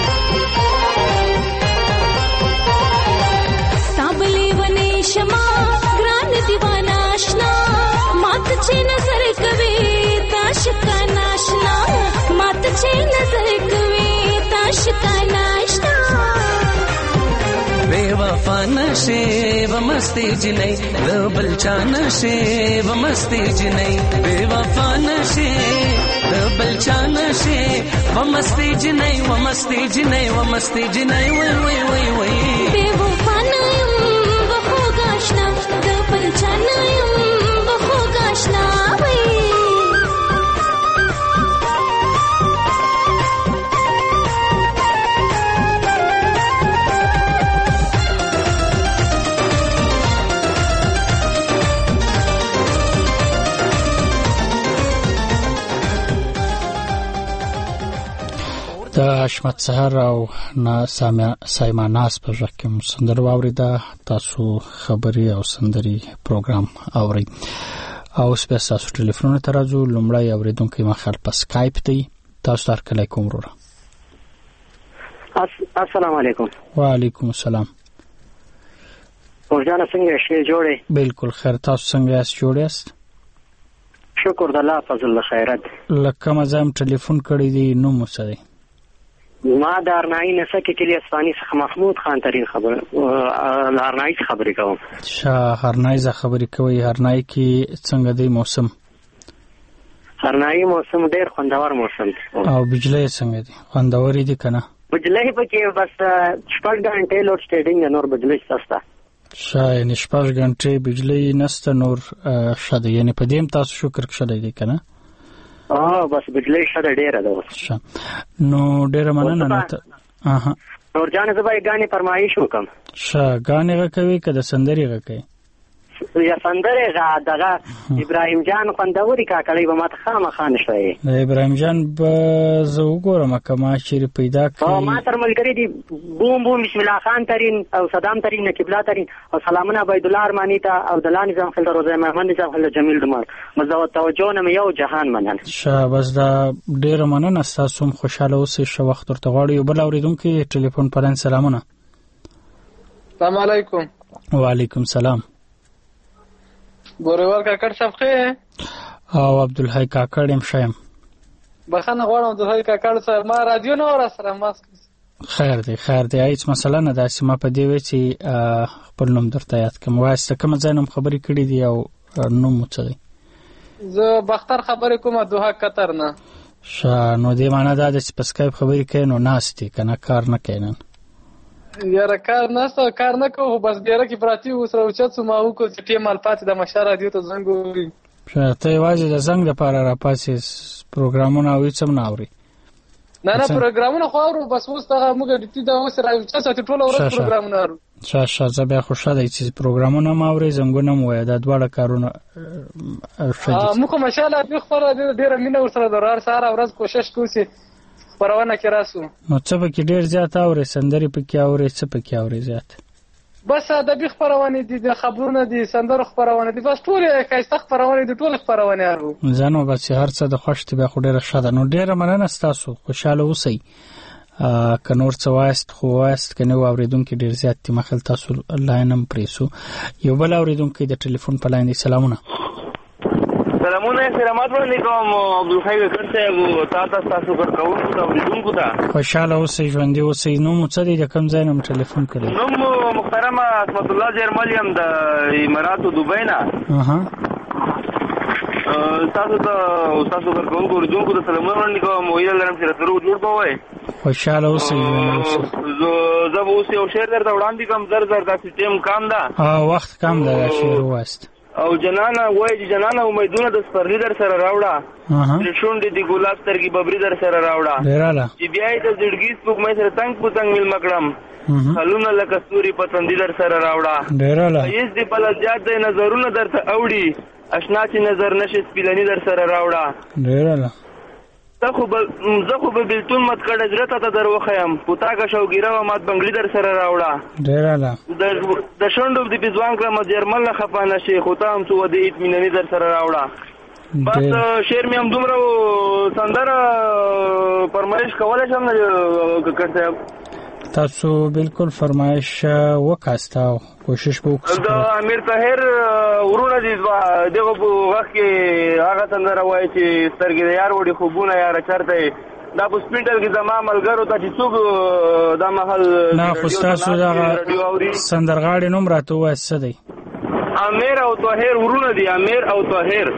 تابلی ونی شما ګران دیوانا آشنا مات چې نظر کوي تاشکا ناشنا مات چې نظر کوي تاشکا ناشنا بے وفا نشے و مستی جنئی بل چان نشے و مستی جنئی بے وفا نشے بل چان نشے و مستی جنئی و مستی جنئی و مستی جنئی وی وی وی وی بے وفا نیم وفو گاشنا بل چان نیم وفو گاشنا وی د حشمت سحر او سایما ناس په ځکه کوم سندره واوریده. تاسو خبري او سندري پروګرام اوري او سپیس تاسو ټلیفون ته راځو. لومړی اوریدونکو مخال په سکایپ دی. تاسو تر کله کوم وروره. السلام علیکم. وعلیکم السلام. ورجانه څنګه شې جوړې؟ بالکل خیر. تاسو څنګه یاست؟ جوړ یاست؟ شکر د الله فضل خیرت. لکه مزام ټلیفون کړی دی نو مو څه دی؟ ما د ارنای نسکه کلی اسپانی څخه محمود خان ترین خبر ارنای خبرې کوم. هرنای ز خبرې کوي. هرنای کې څنګه دی موسم؟ هرنای موسم ډیر خوندور موسم او بجلی څنګه دی؟ خوندور دي کنه؟ بجلی پکې بس 6 غنټې لوډ شیډینګ نور بجلی سستا. یعنی 6 غنټې بجلی نسته نور شته. یعنی په دې تاسو شکر کړی دی کنه؟ بس بجلی شته ډیره ده. نو ډیره مننه. نور جان زبای غانې فرمایش وکم. غانې غوي که د سندري غوي؟ یا سندره دغه ابراهیم جان خوندوري کاکړی به ماته خامخا نشوي. ابراهیم جان به زه وګورم کما چې پیدا کړي. ما تر ملګری دي بوم بوم بسم الله خان ترين او صدام ترين نقیب الله ترين او سلامونه عبد الله ارمانی ته او د لانی نظام خلد روزه محمد نظام خلد جمیل دمر مزه توجه نه یو جهان منل. بس دا ډیر مننه. تاسو هم خوشاله اوسئ. شو وخت ورته غواړي. یو بل اوریدونکو ټلیفون پران سلامونه. السلام علیکم. وعلیکم السلام. ګورېوال کاکړ صاحب خې او عبدالحی کاکړ يم شایم. بخنه غواړم عبدالحی کاکړ صاحب ما رادیو نه ور سره ماسک. خیر دی هیڅ مسله نه ده. ما په دې وی چې خپل نوم درته یاد کوم. واسطه کوم ځینم خبرې کړې دي او نوم مو څه دی؟ زه بختر خبرې کوم دوه قطر نه. نو دې معنی دا چې په سکایپ خبرې کوي نو ناستې کنه کار نه کوي. یاره کار نهسته کار نه کوو بس ډیره کې پراتی و سره اوچت سو ما وکړو چې ټیم الفات د مشار رادیو ته زنګ ووري. ته یوازې د زنګ لپاره راپاسې پروګرامونه او هیڅ هم نه اوري؟ نه پروګرامونه خو اورو بس اوس دغه موږ د ټي دا اوس راوچت ساتي ټول ورځ پروګرامونه اورو. زه بیا خوشاله چې پروګرامونه ما اوري زنګونه مو دا دواړه کارونه موږ ماشاءالله په خبره ډیره مینه ورسره درار سره ورځ کوشش کوو پرونه کې راسو. نو څه پکې ډیر زیات اوري؟ سندري پکې اوري؟ څه پکې اوري زیات؟ بس ادبي خبرونه دي د خبرونه دي سندرو خبرونه دي بس ټول کایسته خبرونه دي ټول خبرونه اورو. ځانو بس هر څه د خوشتي به خو ډیره شاده. نو ډیره مننه تاسو. خوشاله اوسئ. که نور څه وایست خو وایست کنه اوریدونکو ډیر زیات دي. مخل تاسو لاینم پریسو. یو بل اوریدونکو د ټلیفون په لاین دی. سلامونه. سلامونه سلامات باندې کوم عبدالحی کړته او تاسو پر کوم ته اوریدونکو ته خوشاله اوسئ ژوندۍ اوسئ. نو مو څه دی د کوم ځای نوم ټلیفون کړی؟ نو محترمه اسمت الله جرمل یم د اماراتو دوبۍ نه. تاسو پر کوم اوریدونکو ته سلامونه باندې کوم ویل لرم چې تاسو جوړ بوئ. خوشاله اوسئ. زه به اوس یو شعر درته وړاندې کوم. زر د سیستم کام ده. وخت کم ده. شعر واست او جنانا وای چې جنانا امیدونه د سپرلی در سره راوړه. شونډې د ګلاب سترګې ببري در سره راوړه. چې بیا یې د زړګي سپوږمۍ سره تنګ په تنګ میلمه کړم. خلونه لکه ستوري پسندي در سره راوړه. هیڅ دې بله زیات دی نظرونه درته اوړي. اشنا چې نظر نشي سپیلني در سره راوړه. زه خو به بلتون مت کړه زړه ته در وښیم. پوتاکه شوګیره و مات بنګلي در سره راوړه. د شونډو د پیزوان کړم جرمل نه خفه نشي خو ته هم څه ودې اطمیناني در سره راوړه. بس شعر مې هم دومره سندره فرمایش کولی شم نه کاکړ صاحب؟ تاسو بالکل فرمایش وکاسته او کوشش به وکړو. د امیر طاهر ورونه دي دغه په وخت کې هغه سندره وایي چې سترګې د یار وړي خوبونه یاره چېرته دا په سپینټل کې زما ملګرو ته چې څوک دا مهال نه خو ستاسو دغه سندرغاړي نوم راته ووایه څه دی؟ امیر او طاهر ورونه دي. امیر او طاهر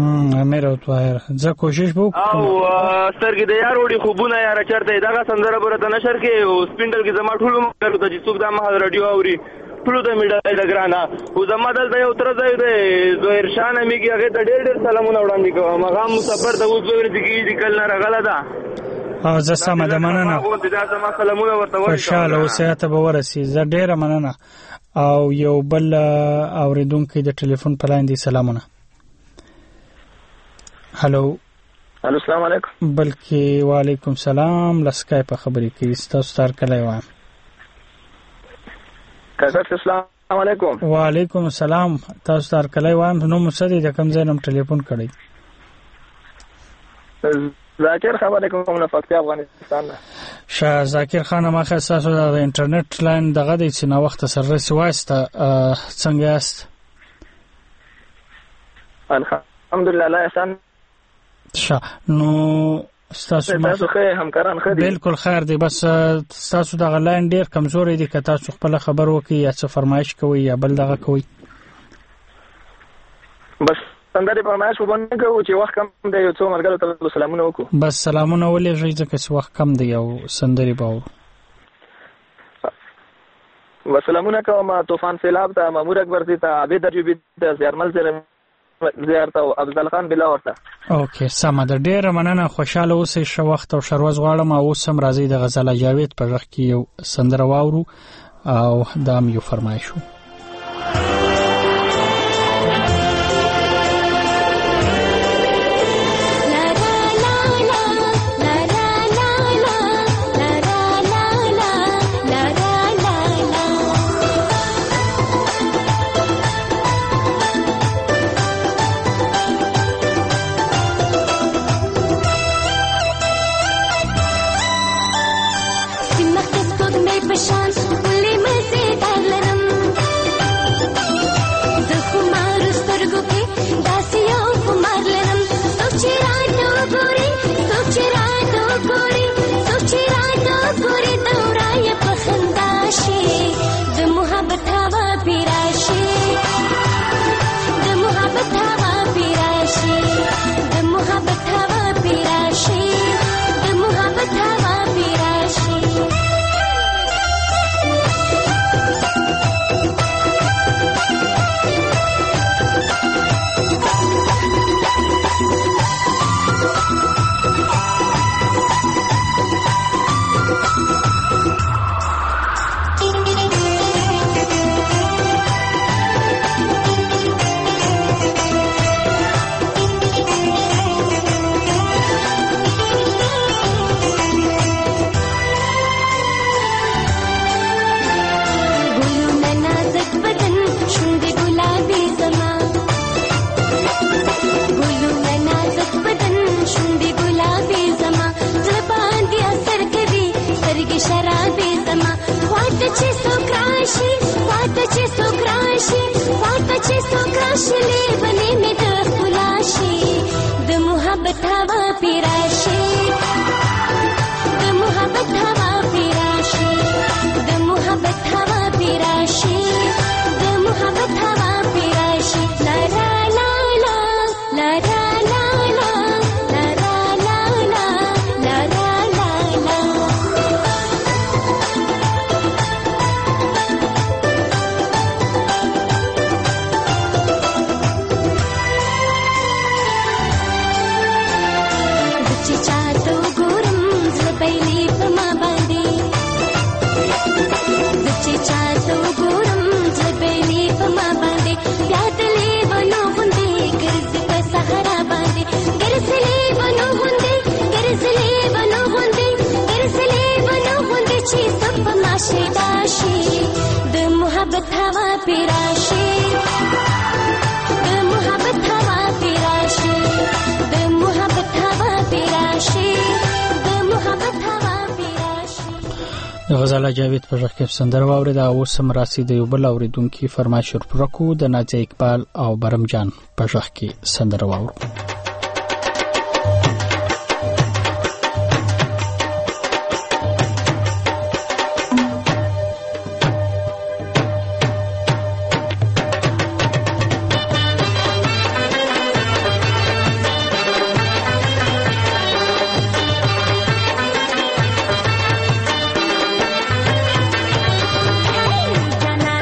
زه کوشش به وکړم. او سترګې د یار وړي خوبونه یاره چېرته دغه سندره به راته نشر کې او سپینټل کې زما ټولو ملګرو ته چې څوک دا مهال راډیو اوري ټولو ته مې ډالۍ ده ګرانه. خو زما دلته یو تره ځای دی زهیر شاه نومیږي هغې ته ډېر سلامونه وړاندې کوم. هغه هم مسافر ته اوس 2 ورځې کېږي کل نه راغله ده. زه سمه ده مننه. خوشحاله اوسئ ته به ورسي. زه ډېره مننه. او یو بل اوریدونکی د ټلیفون په لاین دی. سلامونه. هلو السلام علیکم. بلکې وعلیکم سلام. لسکای په خبرې کې تاسو تار کله وایم. کاکا السلام علیکم. وعلیکم السلام. تاسو تار کله وایم. نو مسدي د کوم ځای نم ټلیفون کړی؟ ذاکر خبرې کوم نه پکتیا افغانستان نه. شاه ذاکر خان ما خاصه د انټرنیټ لاین دغه د چې نو وخت سره سواسته څنګه یاست؟ الحمدلله لا احسان. نو تاسو ښه همکاران ښه دي؟ بالکل خیر دی. بس تاسو د غلاین ډیر کمزوري دي که تاسو خپل خبر وکي یا څه فرمایش کوي یا بل دغه کوي؟ بس څنګه فرمایش وبنه کوو چې وخت کم دی یو څو مرګلو ته سلامونه وکړو. بس سلامونه ولېږئ ځکه چې وخت کم دی یو سندري باور. وسلامونه کوم طوفان سیلاب ته مامور اکبر سي ته عابد ایوبي ته زیارمل سره زیارت او افضل خان بلا ورته. اوکې سمه ده. ډیره مننه. خوشاله اوسئ. ښه وخت او شروز غواړم. اوس هم راځي د غزاله جاوید په غږ کې یو سندره واورو او دا هم یو فرمایش و. غزاله جاوید په غږ کې سندره واورېده. اوس هم راسي د یو بل اورېدونکي فرمایش ورپوره کړو. د نازیه اقبال او برم جان په غږ کې سندره واورو.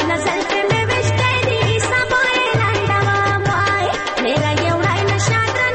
Mera ye urai na shadran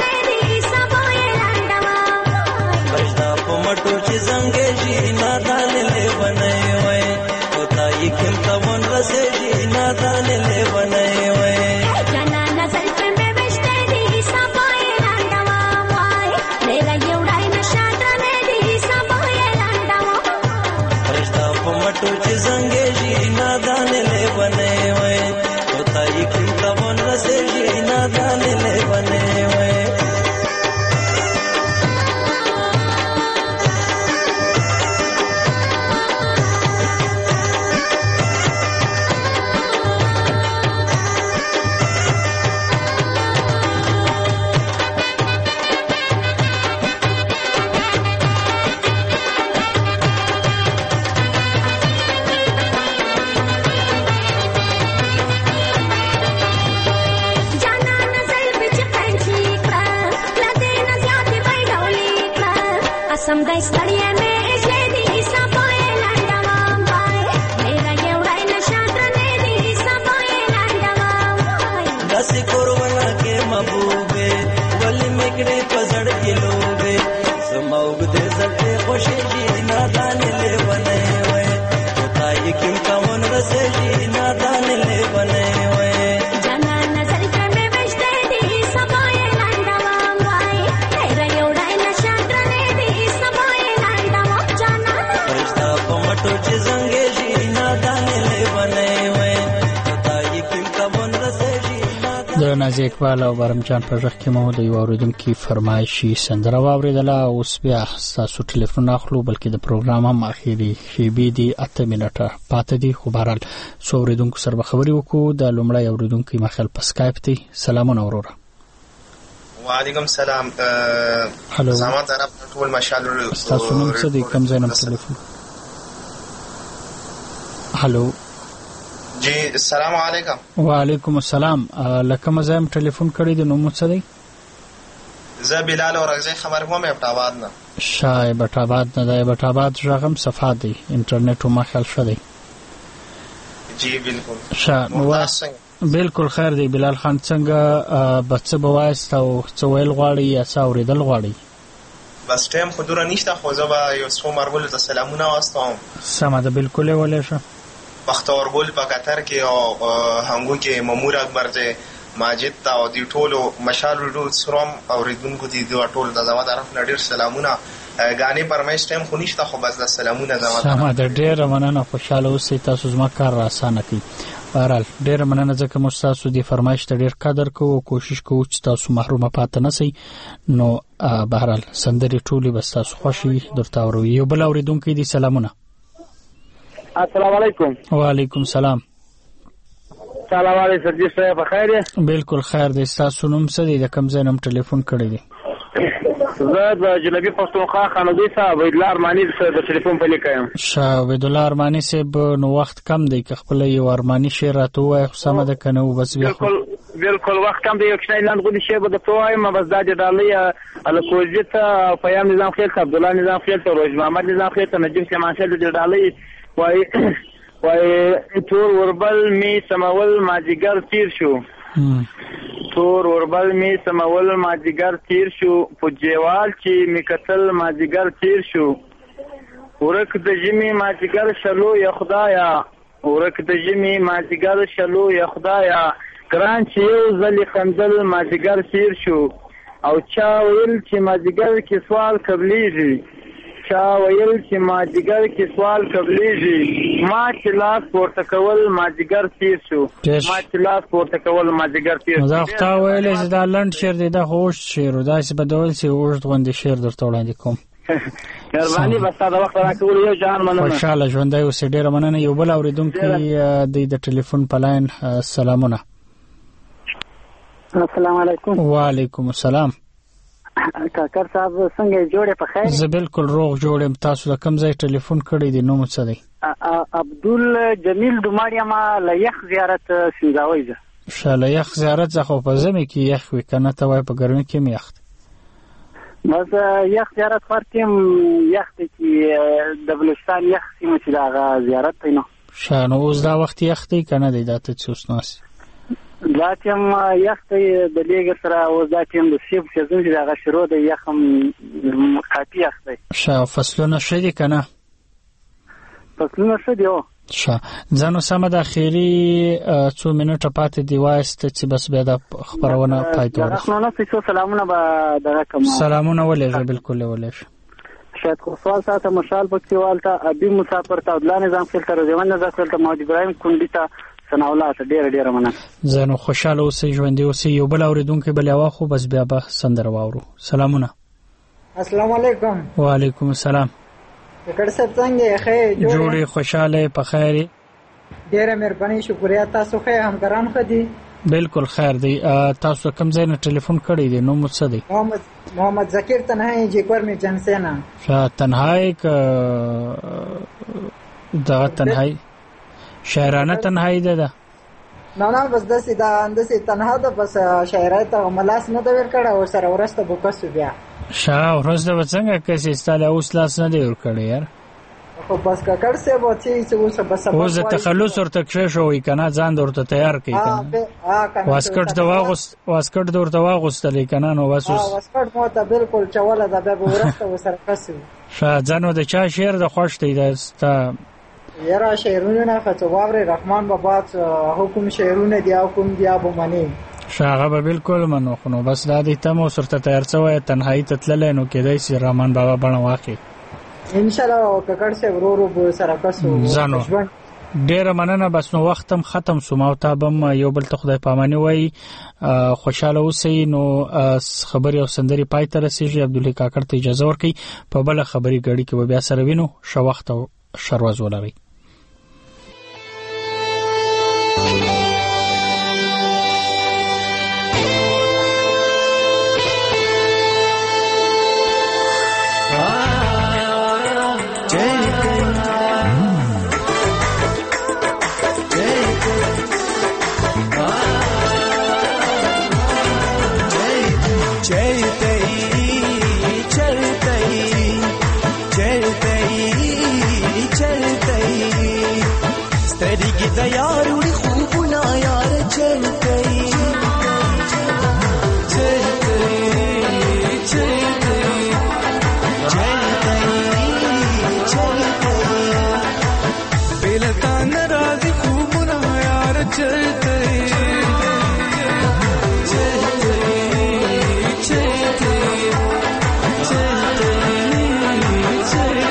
कसम दे स्तड़िया में इसले दी सपोए लंडवा बाय मेरा येवड़ाई नशात्र ने दी सपोए लंडवा बाय दसी कोरवना के महबूबे वली मिकड़े पसड़ के लोगे समौग दे सटे खुशी जी नादान ले बने हुए ताई किम कौन रसे जी नादान ले बने हुए जना नजर में बजते दी सपोए लंडवा बाय मेरा येवड़ाई नशात्र ने दी सपोए लंडवा जना फरिश्ता पमटो जिंगे जी नादान ले बने हुए ताई किम कौन रसे जी د نازي اقبال او برم جان پر رخ کې مو د یو اوریدونکو فرمایشي سندره واوریدله. اوس بیا تاسو ټلیفون اخلو بلکې د پروګرام هم اخیری شیبې دي 8 منټه پاتې دي. خو بهرحال څو اوریدونکو سره خبرې وکړو. د لومړی اوریدونکو مخال په سکایپ دی. سلامونه وروره. وعلیکم السلام. هلو زما طرف ټول مشال تاسو نوم څه دی؟ کوم ځای نه ټلیفون؟ هلو جی السلام علیکم. وعلیکم السلام. لکه مزایم ټلیفون کړی دی. نوم څه دی؟ زه بلال اورغزی خبر کوم ابټاباد نه. شای بټاباد نه دی. بټاباد ژغم صفا دی. انټرنیټ ما خیال شوی. جی بالکل. بالکل خیر دی. بلال خان څنګه بچ بوایست او څو ویل غواړي یا څو اوریدل غواړي؟ بس ټیم خو دور نشته خو زه به یو څو مرغول ته سلامونه واستوم. سم ده بالکل ولې شه. بختور ګل په قطر کې او هنګو کې مامور اکبر دې ماجد تا او دی ټولو مشال ورو سروم او ریدونکو دي دوه ټول د زما طرف نه ډیر سلامونه. غانې پرمایش ټیم خو نشته خو بس د سلامونه زما سم ده. ډیر مننه. خوشاله اوسئ. تاسو زما کار را اسانه کړئ. بهرحال ډیر مننه ځکه موږ تاسو د فرمایش ته ډیر قدر کوو او کوشش کوو چې تاسو محروم پاتې نشئ. نو بهرحال سندري ټولي بس تاسو خوشي درته اورو. یو بل اوریدونکو دي. سلامونه. السلام علیکم. وعلیکم السلام. سلام علیکم سرجی صاحب بخیر دی؟ بالکل خیر دی. تاسو نوم څه دی؟ د کوم ځای نوم ټلیفون کړی دی؟ زه د جنوبي پښتونخوا خانودي صاحب عبدالله ارماني سره د ټلیفون په لیکه یم. شاه عبدالله ارماني صاحب نو وخت کم دی که خپل یو ارماني شعر راته وایي خو سمه ده که نه بس بیا بالکل وخت کم دی. یو کښنی لاندغونې شعر به درته ووایم بس دا د ډالۍ الکوزي ته پیام نظام خیل ته عبدالله نظام خیل ته روژ محمد نظام خیل ته نجیب سلیمان خیل د ډالۍ وای تور وربل می سمول ماجیګر تیر شو. تور وربل می سمول ماجیګر تیر شو په جیوال چې می قتل ماجیګر تیر شو. ورک د جمی ماجیګر شلو یا خدایا ورک د جمی ماجیګر شلو یا خدایا ګران چې یو ځل خندل ماجیګر تیر شو. او چا ویل چې ماجیګر کې سوال قبلېږي چا ویل چې ماجیګر کې سوال قبلېږي ما چې لاس پورته کول ماجیګر تیر شو. ما چې لاس پورته کول ماجیګر تیر شو. دا خو ویل چې دا لنډ شعر دی. دا هوښ شعر دا چې بدول چې اوږد غوندې شعر درته وړاندې کوم. مهرباني بس دا وخت راکول یو جان مننه. خوشاله ژوندی اوسې. ډېره مننه. یو بل اورېدونکی دی د ټلیفون په لاین. سلامونه. السلام علیکم. وعلیکم السلام. کاکر صاحب څنګه جوړه په خیر؟ زه بالکل روغ جوړم. تاسو د کوم ځای ټلیفون کړی دی؟ نوم څه دی؟ عبدل جمیل دوماړیا ما لیخ زیارت سینداوي زه. شاله یخ زیارت زه خو په زمي کې یخ وی کنه ته وای په ګرمي کې می یخت. بس یخ زیارت ورتیم یخ کې د بلوچستان یخ سیمه چې دا زیارت دی نو. شانو اوس دا وخت یخ دی کنه دی دا ته څوس ناس. دا تیم یخ د لیګ سره او دا تیم د سیب سیزن چې دا شروع د یخم کافي یخ دی. شا فصلونه شدي کنه. فصلونه شدي او شا ځانو سم د اخیری 2 منټه پاتې دی وایست چې بس بیا د خبرونه پای ته ورسېږي. نو څه سلامونه به دغه کوم. سلامونه ولېږه بالکل ولېږه. شاید خو سوال ساته مشال پکتیوال ته ابي مسافر ته عبدالله نظام خیل ته روزمان نظام خیل ته محمد ابراهیم کندی ته سناولات ډېر مننه. زه نو خوشاله اوسې ژوندې اوسې. یو بل اورېدونکی بل یو خو بس بیا به سندره واورو. سلامونه. السلام علیکم. وعلیکم السلام. کړه صاحب څنګه ښه جوړې خوشاله په خیر؟ ډېره مهرباني شکریا. تاسو ښه همکاران ښه دي؟ بالکل خیر دی. تاسو کوم ځای نه ټلیفون کړی دی؟ نوم څه دی؟ محمد ذکر تنهایی جیکور می جنسینا. تنهایی که دا تنهایی شاعرانه تنهایی ده نه بس داسې تنها ده بس شاعرۍ ته ملاس نه ده ورکړی او سره ورسته به کس بیا ورسته به څنګه کسې ستا له اوس لاس نه دی ورکړی یار خو بس ککړ صاحب چې اوس بس اوس د تخلص ورته کښې شوی که نه ځان د ورته تیار کړي واسکټ د ورته واغوستلی که نه نو بس اوس واسکټ مو ته بلکل چوله ده بیا به ورسته ورسره کس وي ځانو د چا شعر د خوښ دی دا ستا یاره شعرونه نه خو واورې رحمان بابا حکم شعرونه دي او کوم دي به منې هغه به بالکل منو خو نو بس دا دی ته مو ورته تیار شوی تنهایي ته تللی نو کېدای شي رحمان بابا بڼه واخلي انشاءالله ککړ صاحب ورو به سره کسو ځانو ډېره مننه بس نو وخت هم ختم شو او تا به هم یو بل ته خدای پاماني وایي خوشحاله اوسئ نو خبرې او سندرې پای ته رسېږي عبدالحی کاکړ ته اجازه ورکوي په بله خبرې ګړي کې به بیا سره وینو ښه وخت او ښه ورځ ولرئ यारुड़ी खूब ना यार चल गई चल गई चल गई चल गई चल गई बेलता नाराज़ी खूब ना यार चल गई चल गई चल गई चल गई चल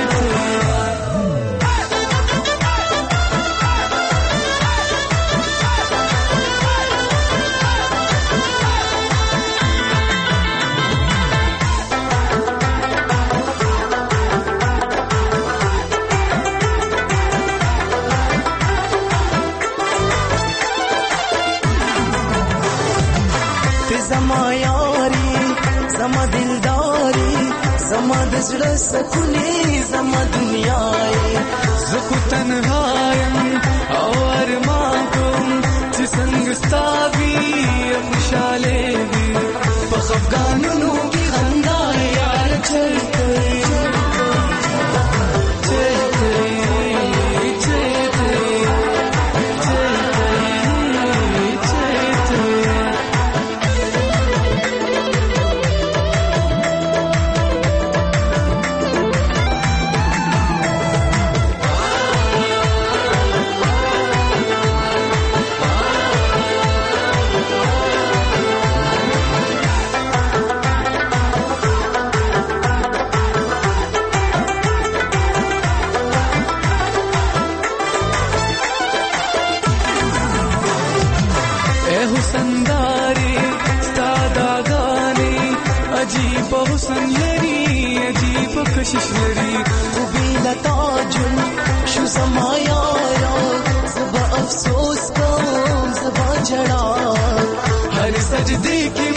زړه سکونې زما دنیاي زکو تنهایم او ارمان کوم چې څنګه ستاوي خوشاله وي په خفګانونو کې خندا یار چلته कशिश लरी उबी लता जुन शु समाया सबा अफसोस का सबा जड़ा हर सजदे के